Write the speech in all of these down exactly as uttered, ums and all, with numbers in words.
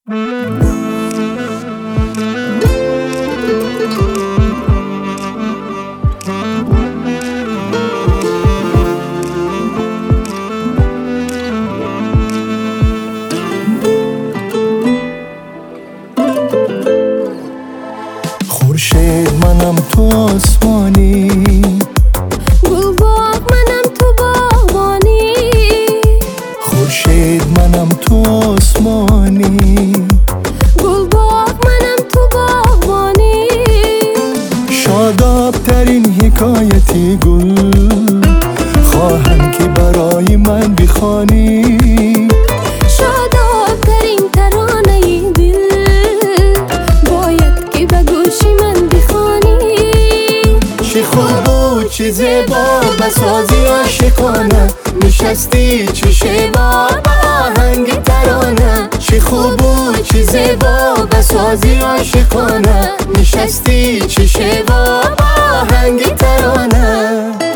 خورشید منم تو آسمانی، گل باغ منم تو باغبانی. خورشید منم تو آسمانی، گل باغ منم تو باغبانی. شاداب ترین حکایتی گل خواهم که برای من بخوانی. شاداب ترین ترانه دل باید که به گوش من بخوانی. چه خوب و چه زیبا بسازی عاشقانه، نشستی چه شیوا با آهنگ ترانه. چه خوب و چه زیبا بسازی عاشقانه، نشستی چه شیوا با آهنگ ترانه.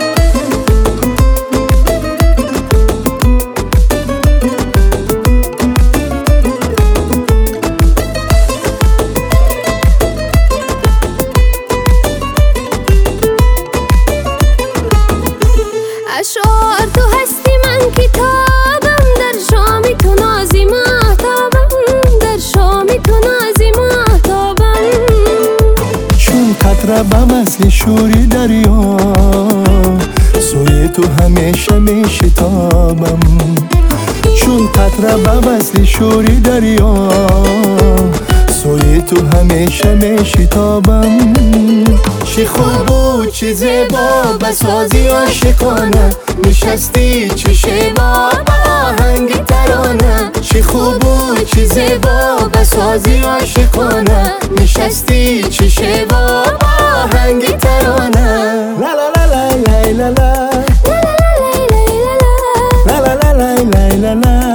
اشعار تو هستی من کتابم، در شام تو نازی مهتابم، در شام تو نازی مهتابم. چون قطره به مثل شوری دریا، سوی تو همیشه می شتابم. چون قطره به مثل شوری دریا، سوی تو همیشه می شتابم. چه خوب و چه زیبا بسازی عاشقانه، نشستی چه شیوا با آهنگ ترانه. چه خوب و چه زیبا بسازی عاشقانه، نشستی چه شیوا با آهنگ ترانه. لا لا لا لا لا لا لا لا لا لا لا لا.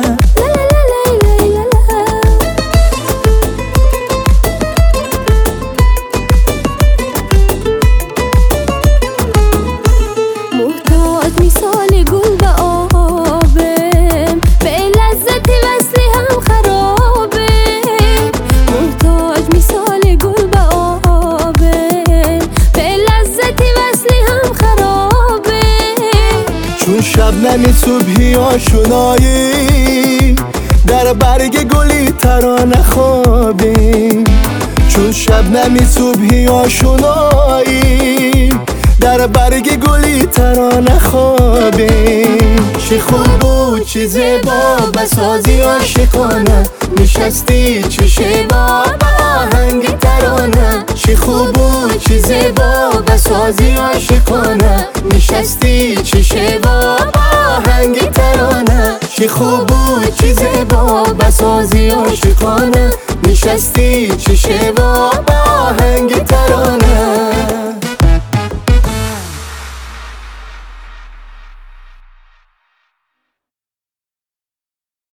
مثال گل به آبم، به لذت وصل هم خرابه. محتاج مثال گل به آبم، به لذت وصل هم خرابه. چون شبنم صبحی آشنایی، در برگ گلی ترانه خوابی. چون شبنم صبحی آشنایی، در برگ گلی ترانه خوابی. چه خوب و چه زیبا بسازی عاشقانه، نشستی چه شیوا با آهنگ ترانه. چه خوب و چه زیبا بسازی عاشقانه، نشستی چه شیوا با آهنگ ترانه. چه خوب و چه زیبا بسازی عاشقانه، نشستی چه شیوا با آهنگ ترانه.